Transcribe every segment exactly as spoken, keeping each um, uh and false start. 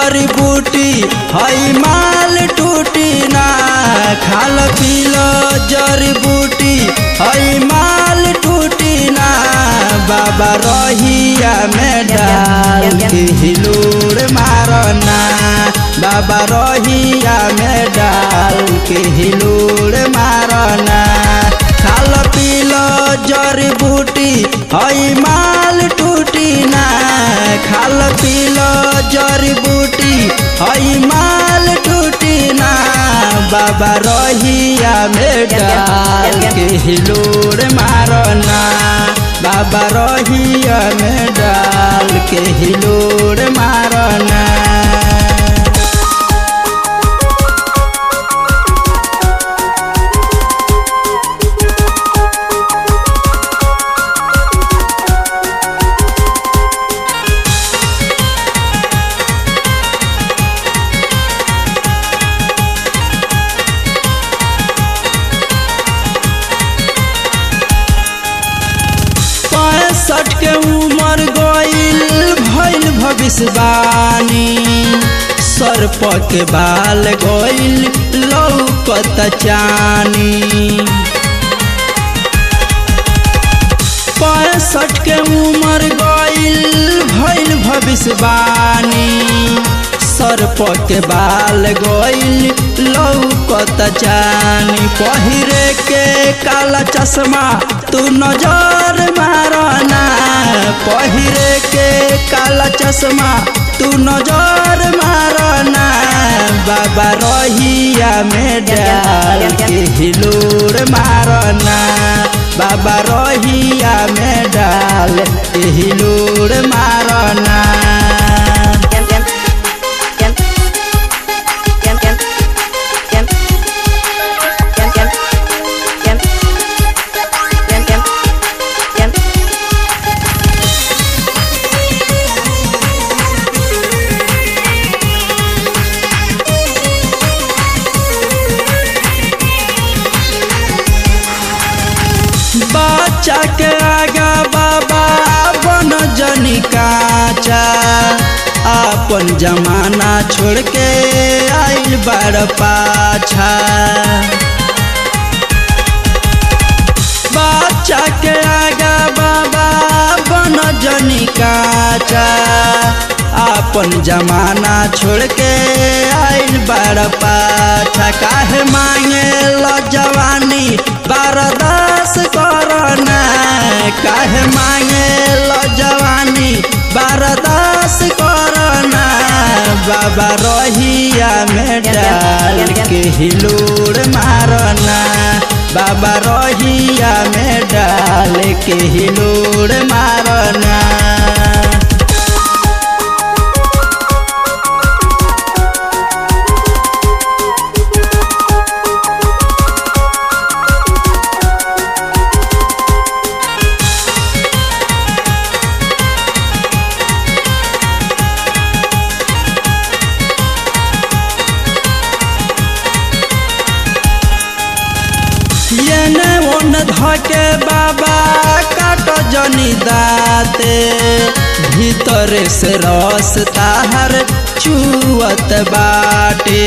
जड़ी बूटी हई माल टूटी ना खाल पीलो जड़ी बूटी हई माल टूटी ना बाबा रहिया में डाल के हिलोर मारना बाबा रहिया में डाल के हिलोर मारना खाल पीलो जड़ी बूटी हई माल टूटी ना खाल पीलो जड़ी बूटी हई माल टूटी ना बाबा रहिया में डाल के हिलोर मारना बाबा रहिया में डाल के हिलोर मारना पैंसठ के उम्र गईल भइल भविष्यवाणी सर्प के बाल गईल लौकत चानी पैंसठ के उम्र गईल भइल भविष्यवाणी सर्प के बाल गईल लौकत चानी पहिरे के काला चश्मा तू नजर मारना पहिरे के काला चश्मा तू नजर मारना बाबा रहिया में डाल के हिलोर मारना बाबा रहिया में डाल के हिलोर मारना बच्चा के आगा बाबा बन जनी काचा अपन जमाना छोड़ के आइल बड़ पाछा बच्चा के आगा बाबा बन जनी काचा अपन जमाना छोड़ के आइल बड़ पाछा काहे मांगे लो जवानी बर्दाश्त करना काहे मांगे लो जवानी बर्दाश्त करना बाबा रहिया में डाल के हिलोर मारना बाबा रहिया में डाल के हिलोर मारना येने ओन धके बाबा काट जनी दाते भीतर से रस ताहर चुअत बाटे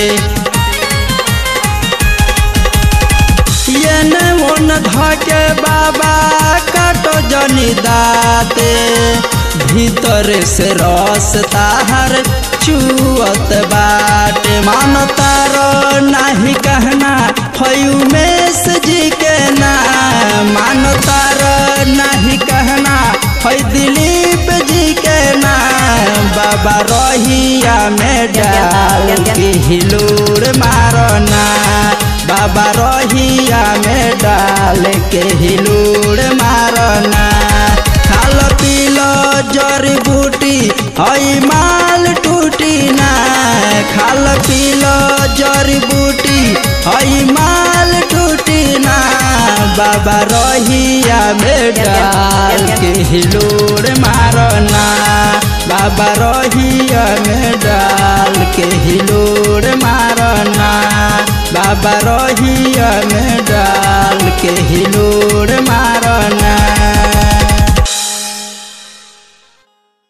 येने ओन धके बाबा काट जनी दाते भीतर से रस ताहर चुअत बाटे मान तारो नाही कहना हयू मेस जी के ना मान तारो नाही कहना है दिलीप जी के ना बाबा रहिया में डाल के हिलोर मारना बाबा रहिया में डाल के हिलोर मारना खाल पीलो जड़ी बूटी हई माल टूटी ना खाल पीलो जड़ी बूटी हई माल टूटी ना बाबा रहिया में डाल के हिलोर मारना बाबा रहिया